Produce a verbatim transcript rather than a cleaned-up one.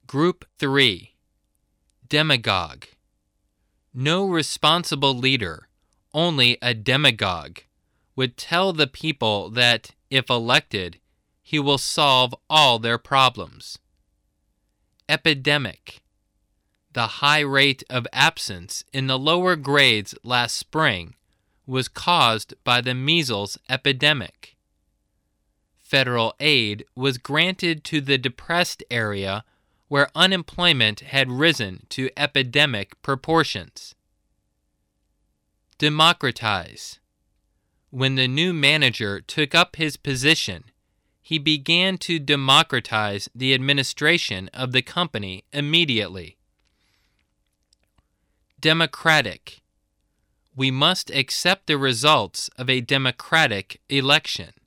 Group three. Demagogue. No responsible leader, only a demagogue, would tell the people that, if elected, he will solve all their problems. Epidemic. The high rate of absence in the lower grades last spring was caused by the measles epidemic. Federal aid was granted to the depressed area where unemployment had risen to epidemic proportions. Democratize. When the new manager took up his position, he began to democratize the administration of the company immediately. Democratic. We must accept the results of a democratic election.